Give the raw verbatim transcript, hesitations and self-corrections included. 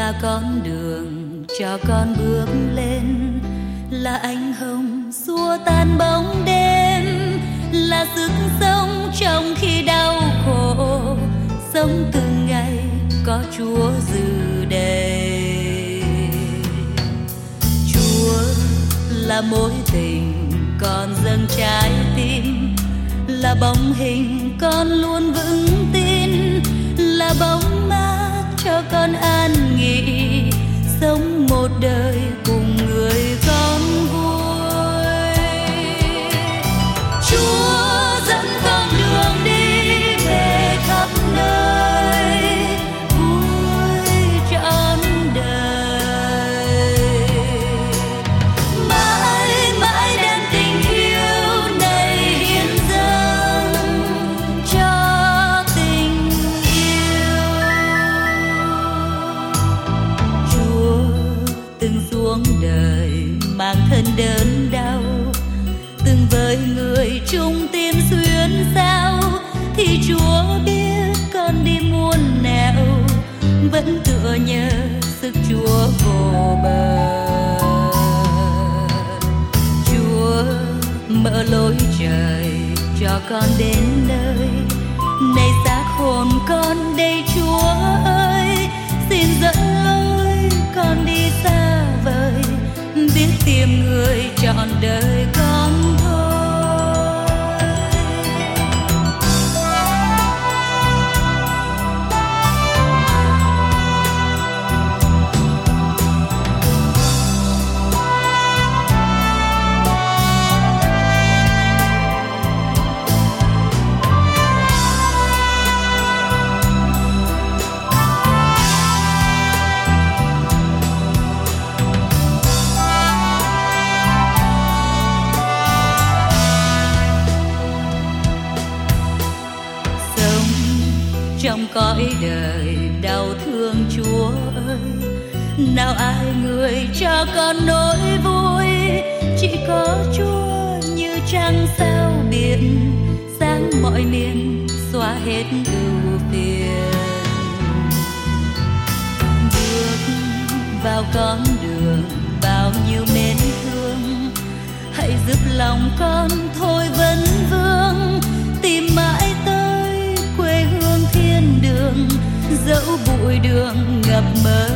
là con đường cho con bước lên, là ánh hồng xua tan bóng đêm, là sức sống trong khi đau khổ, sống từng ngày có Chúa dự đầy. Chúa là mối tình con dâng trái tim, là bóng hình con luôn vững tin, là bóng mát cho con an nghỉ, sống một đời cùng người con vui. Chúa dẫn con đường đi về khắp nơi, vui trọn đời. Mãi mãi đem tình yêu này hiến dâng cho tình yêu. Chúa từng xuống đời mang thân đớn đau, từng với người chung tim xuyên sao, thì Chúa biết con đi muôn nẻo, vẫn tựa nhớ sức Chúa vô bờ. Chúa mở lối trời cho con đến nơi, này xác hồn con đây Chúa ơi, xin dẫn lối con đi xa vời, biết tìm người trọn đời con thôi. Trong cõi đời đau thương Chúa ơi, nào ai người cho con nỗi vui, chỉ có Chúa như trăng sao biển, sáng mọi miền xóa hết ưu phiền. Bước vào con đường bao nhiêu mến thương, hãy giúp lòng con thôi vấn vương, tìm mãi tới quê hương thiên đường, dẫu bụi đường ngập mờ